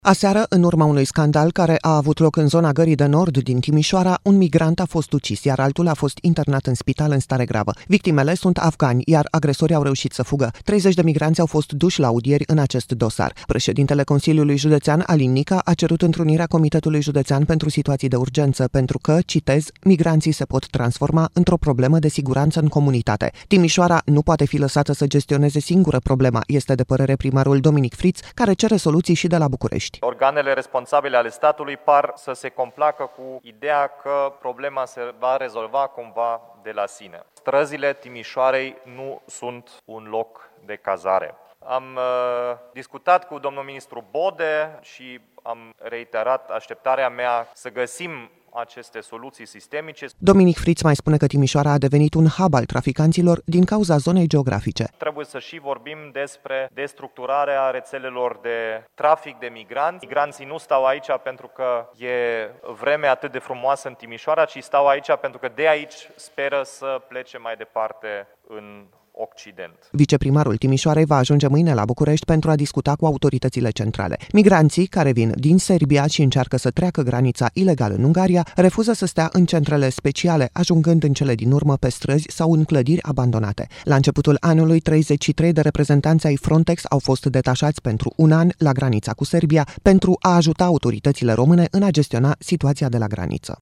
Aseară, în urma unui scandal care a avut loc în zona Gării de Nord din Timișoara, un migrant a fost ucis, iar altul a fost internat în spital în stare gravă. Victimele sunt afgani, iar agresorii au reușit să fugă. 30 de migranți au fost duși la audieri în acest dosar. Președintele Consiliului Județean, Alin Nica, a cerut întrunirea Comitetului Județean pentru situații de urgență, pentru că, citez, migranții se pot transforma într-o problemă de siguranță în comunitate. Timișoara nu poate fi lăsată să gestioneze singură problema, este de părere primarul Dominic Friț, care cere soluții și de la București. Organele responsabile ale statului par să se complacă cu ideea că problema se va rezolva cumva de la sine. Străzile Timișoarei nu sunt un loc de cazare. Am discutat cu domnul ministru Bode și am reiterat așteptarea mea să găsim aceste soluții sistemice. Dominic Friț mai spune că Timișoara a devenit un hub al traficanților din cauza zonei geografice. Trebuie să și vorbim despre destructurarea rețelelor de trafic de migranți. Migranții nu stau aici pentru că e vreme atât de frumoasă în Timișoara, ci stau aici pentru că de aici speră să plece mai departe în Occident. Viceprimarul Timișoarei va ajunge mâine la București pentru a discuta cu autoritățile centrale. Migranții care vin din Serbia și încearcă să treacă granița ilegal în Ungaria refuză să stea în centrele speciale, ajungând în cele din urmă pe străzi sau în clădiri abandonate. La începutul anului, 33 de reprezentanți ai Frontex au fost detașați pentru un an la granița cu Serbia pentru a ajuta autoritățile române în a gestiona situația de la graniță.